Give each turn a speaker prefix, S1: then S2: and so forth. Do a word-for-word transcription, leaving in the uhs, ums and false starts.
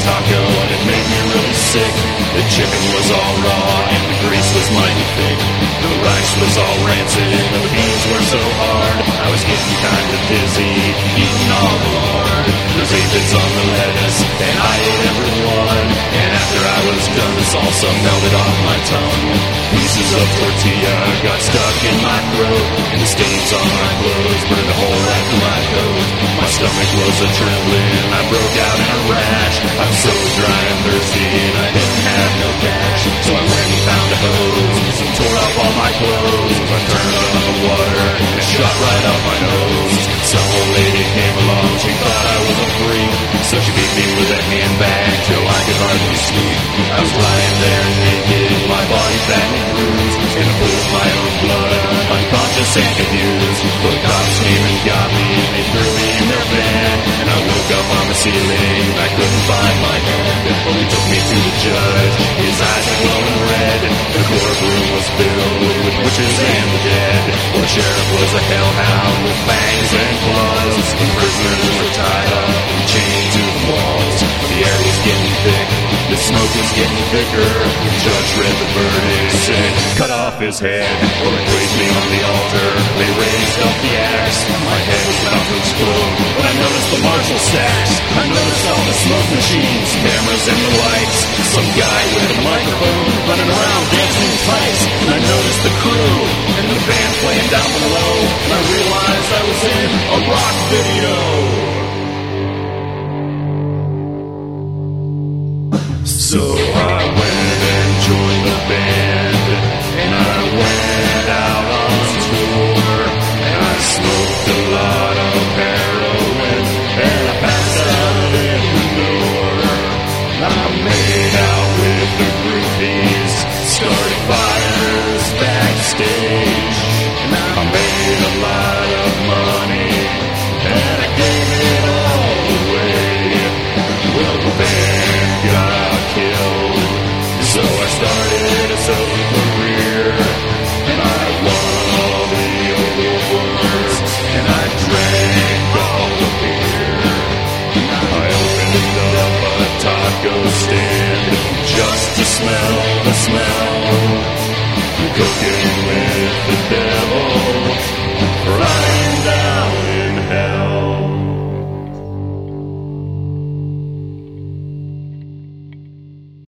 S1: taco and it made me really sick. The chicken was all raw and the grease was mighty thick. The rice was all rancid and the beans were so hard. I was getting kind of dizzy, eating all the lard. There's aphids on the lettuce and I ate every one. And after I was done, the salsa melted off my tongue. Pieces of tortilla got stuck in my throat, and the stains on my clothes burned a hole after my coat. My stomach was a trembling, I broke out in a rash. I'm so dry and thirsty and I didn't have no cash. So I went and found a hose and tore off all my clothes. I turned on the water and it shot right out my nose. Some old lady came along, she thought I was a freak, so she beat me with a handbag till I could hardly sleep. I was lying there naked, my body fat and bruised, in a pool of my own blood, unconscious and confused. The cops came and got me, and they threw me in their van, and I woke up on the ceiling, I couldn't find my head. They took me to the judge, his eyes were glowing red. The courtroom was filled with witches and the dead. The sheriff was a hellhound with fangs and claws. The prisoners were tied up and chained to the walls. The air was getting thick, the smoke was getting thicker. The judge read the verdict, said, cut off his head. Well, they placed me on the altar, they raised up the axe. My head was about to explode, but I noticed the Marshall stacks. I noticed all the smoke machines, cameras and the lights. Some guy with a microphone running around dancing tights. And I noticed the crew and the band playing down below. And I realized I was in a rock video. So I went and joined the band, and I went out on tour, and I smoked a lot of heroin, and I passed out in the door. I made out with the groupies, started fires backstage, and I made a lot of money, and I gave it all away. Well, the band got killed, so I started a solo career, and I won all the awards, and I drank all the beer. I opened up a taco stand just to smell the smell, cooking with the devil.